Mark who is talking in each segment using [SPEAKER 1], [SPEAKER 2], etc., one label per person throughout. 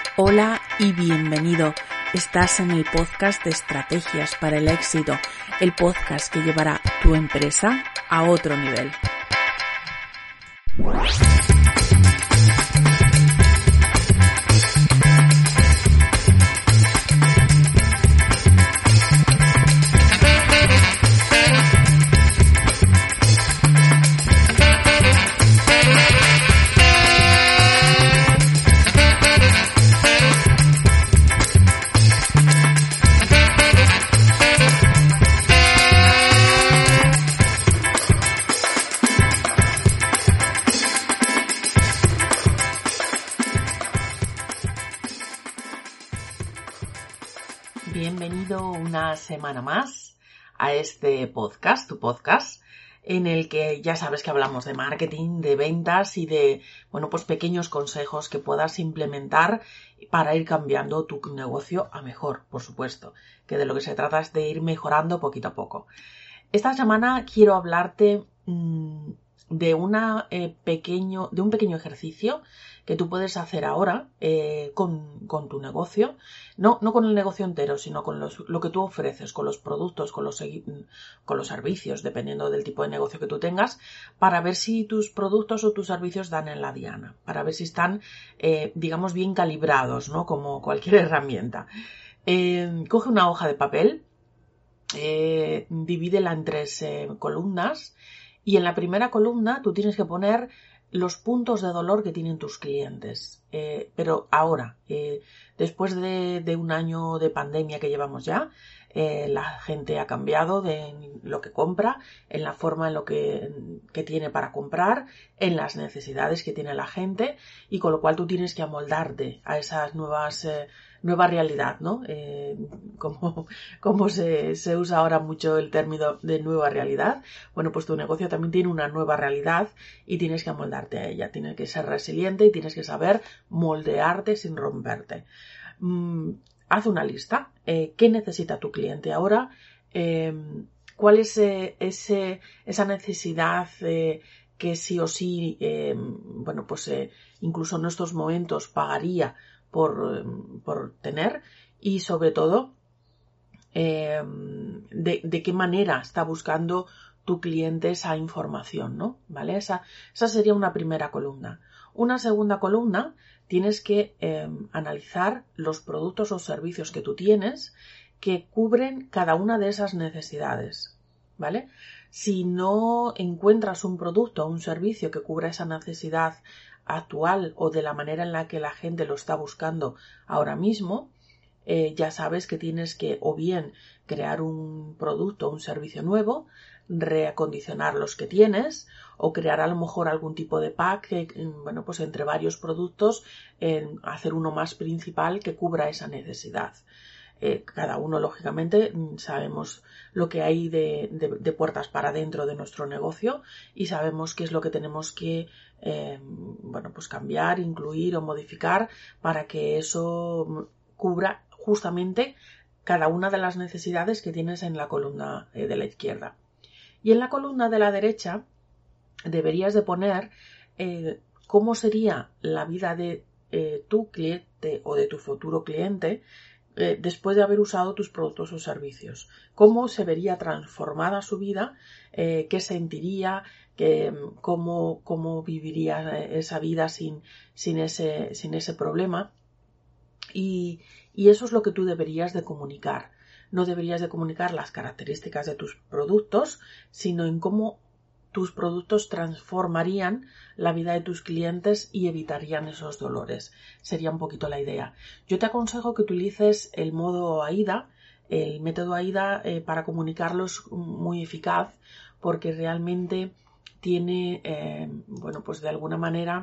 [SPEAKER 1] Hola y bienvenido. Estás en el podcast de Estrategias para el Éxito, el podcast que llevará tu empresa a otro nivel. Bienvenido una semana más a este podcast, tu podcast, en el que ya sabes que hablamos de marketing, de ventas y de, pequeños consejos que puedas implementar para ir cambiando tu negocio a mejor, por supuesto, que de lo que se trata es de ir mejorando poquito a poco. Esta semana quiero hablarte de un pequeño ejercicio que tú puedes hacer ahora con tu negocio, no con el negocio entero, sino con lo que tú ofreces, con los productos, con los servicios, dependiendo del tipo de negocio que tú tengas, para ver si tus productos o tus servicios dan en la diana, para ver si están, bien calibrados, ¿no? Como cualquier herramienta. Coge una hoja de papel, divídela en 3 columnas, y en la primera columna tú tienes que poner los puntos de dolor que tienen tus clientes. Pero ahora, después de un año de pandemia que llevamos ya, la gente ha cambiado de lo que compra, en la forma en lo que tiene para comprar, en las necesidades que tiene la gente, y con lo cual tú tienes que amoldarte a esas nueva realidad, ¿no? Como se usa ahora mucho el término de nueva realidad. Bueno, pues tu negocio también tiene una nueva realidad y tienes que amoldarte a ella. Tienes que ser resiliente y tienes que saber moldearte sin romperte. Haz una lista. ¿Qué necesita tu cliente ahora? ¿Cuál es esa necesidad que sí o sí, incluso en estos momentos pagaría por tener? Y sobre todo, de qué manera está buscando tu cliente esa información, ¿no? ¿Vale? Esa sería una primera columna. Una segunda columna, tienes que analizar los productos o servicios que tú tienes que cubren cada una de esas necesidades, ¿vale? Si no encuentras un producto o un servicio que cubra esa necesidad actual o de la manera en la que la gente lo está buscando ahora mismo, ya sabes que tienes que o bien crear un producto o un servicio nuevo, reacondicionar los que tienes o crear a lo mejor algún tipo de pack entre varios productos, hacer uno más principal que cubra esa necesidad. Cada uno, lógicamente, sabemos lo que hay de puertas para dentro de nuestro negocio y sabemos qué es lo que tenemos que cambiar, incluir o modificar para que eso cubra justamente cada una de las necesidades que tienes en la columna de la izquierda. Y en la columna de la derecha deberías de poner cómo sería la vida de tu cliente o de tu futuro cliente después de haber usado tus productos o servicios. Cómo se vería transformada su vida, qué sentiría, cómo viviría esa vida sin ese problema. Y eso es lo que tú deberías de comunicar. No deberías de comunicar las características de tus productos, sino en cómo tus productos transformarían la vida de tus clientes y evitarían esos dolores. Sería un poquito la idea. Yo te aconsejo que utilices el modo AIDA. El método AIDA para comunicarlo es muy eficaz porque realmente tiene, de alguna manera,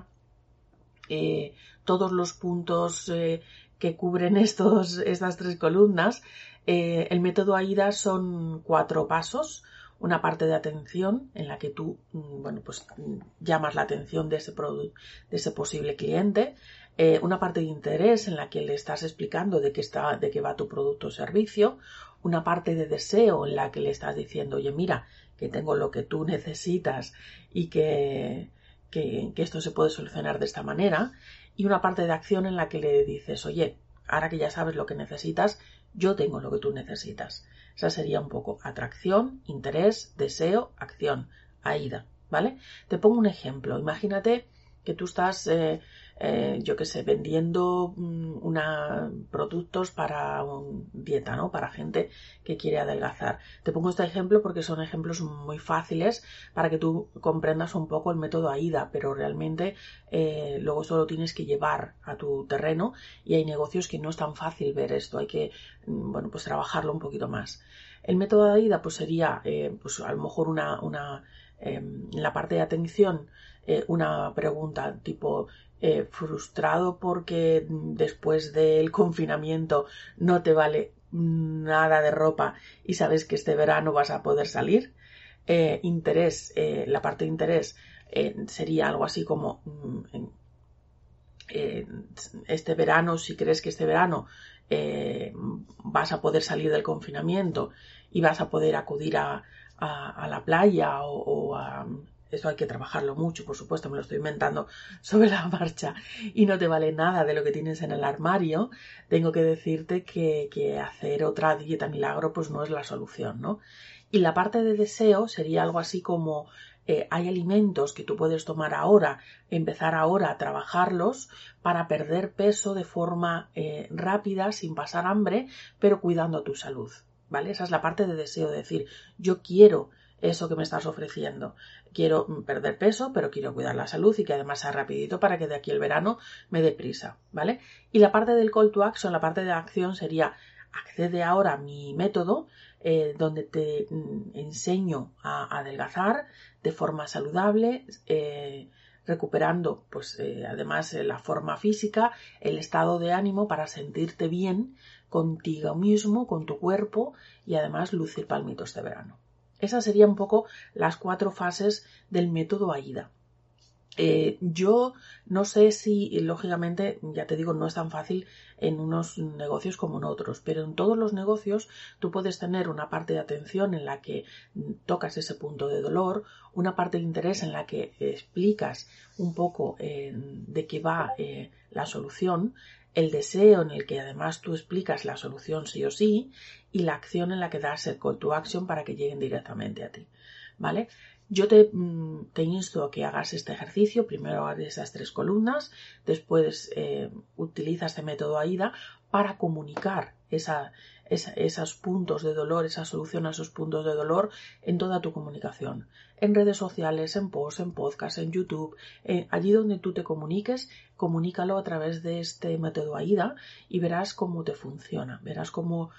[SPEAKER 1] todos los puntos que cubren estas 3 columnas. El método AIDA son 4 pasos. Una parte de atención en la que tú llamas la atención de ese posible cliente. Una parte de interés en la que le estás explicando de qué va tu producto o servicio. Una parte de deseo en la que le estás diciendo, oye, mira, que tengo lo que tú necesitas y que esto se puede solucionar de esta manera. y una parte de acción en la que le dices, oye, ahora que ya sabes lo que necesitas, yo tengo lo que tú necesitas. Esa sería un poco atracción, interés, deseo, acción, AIDA, ¿vale? Te pongo un ejemplo. Imagínate que tú estás, yo qué sé, vendiendo productos para dieta, ¿no? Para gente que quiere adelgazar. Te pongo este ejemplo porque son ejemplos muy fáciles para que tú comprendas un poco el método AIDA, pero realmente luego eso lo tienes que llevar a tu terreno y hay negocios que no es tan fácil ver esto, hay que, bueno, pues trabajarlo un poquito más. El método AIDA pues sería, pues a lo mejor en la parte de atención, una pregunta tipo frustrado porque después del confinamiento no te vale nada de ropa y sabes que este verano vas a poder salir. Interés, la parte de interés sería algo así como este verano, si crees que este verano vas a poder salir del confinamiento y vas a poder acudir a la playa o a... Eso hay que trabajarlo mucho, por supuesto, me lo estoy inventando sobre la marcha y no te vale nada de lo que tienes en el armario. Tengo que decirte que hacer otra dieta milagro pues no es la solución, ¿no? Y la parte de deseo sería algo así como hay alimentos que tú puedes tomar ahora, empezar ahora a trabajarlos para perder peso de forma rápida, sin pasar hambre, pero cuidando tu salud, ¿vale? Esa es la parte de deseo, de decir, yo quiero eso que me estás ofreciendo. Quiero perder peso, pero quiero cuidar la salud y que además sea rapidito para que de aquí el verano me dé prisa, ¿vale? Y la parte del call to action, la parte de acción sería accede ahora a mi método donde te enseño a adelgazar de forma saludable, recuperando pues además la forma física, el estado de ánimo para sentirte bien contigo mismo, con tu cuerpo y además lucir palmito este verano. Esas serían un poco las 4 fases del método AIDA. Yo no sé si, lógicamente, ya te digo, no es tan fácil en unos negocios como en otros, pero en todos los negocios tú puedes tener una parte de atención en la que tocas ese punto de dolor, una parte de interés en la que explicas un poco de qué va la solución, el deseo en el que además tú explicas la solución sí o sí y la acción en la que das el call to action para que lleguen directamente a ti, ¿vale? Yo te insto a que hagas este ejercicio, primero hagas esas 3 columnas, después utiliza este método AIDA para comunicar esos puntos de dolor, esa solución a esos puntos de dolor en toda tu comunicación, en redes sociales, en posts, en podcasts, en YouTube, allí donde tú te comuniques, comunícalo a través de este método AIDA y verás cómo te funciona, verás cómo,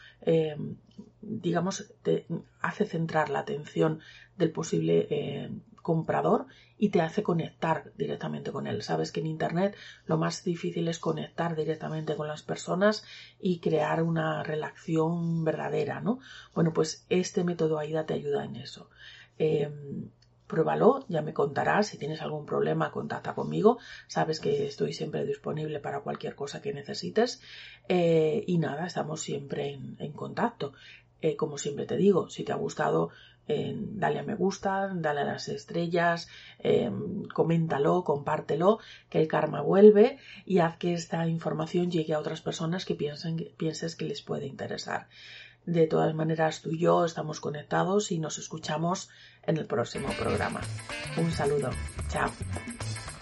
[SPEAKER 1] digamos, te hace centrar la atención del posible comprador y te hace conectar directamente con él. Sabes que en Internet lo más difícil es conectar directamente con las personas y crear una relación verdadera, ¿no? Bueno, pues este método AIDA te ayuda en eso. Pruébalo, ya me contarás. Si tienes algún problema, contacta conmigo. Sabes que estoy siempre disponible para cualquier cosa que necesites. Y nada, estamos siempre en contacto. Como siempre te digo, si te ha gustado, dale a me gusta, dale a las estrellas, coméntalo, compártelo, que el karma vuelve y haz que esta información llegue a otras personas que pienses que les puede interesar. De todas maneras, tú y yo estamos conectados y nos escuchamos en el próximo programa. Un saludo. Chao.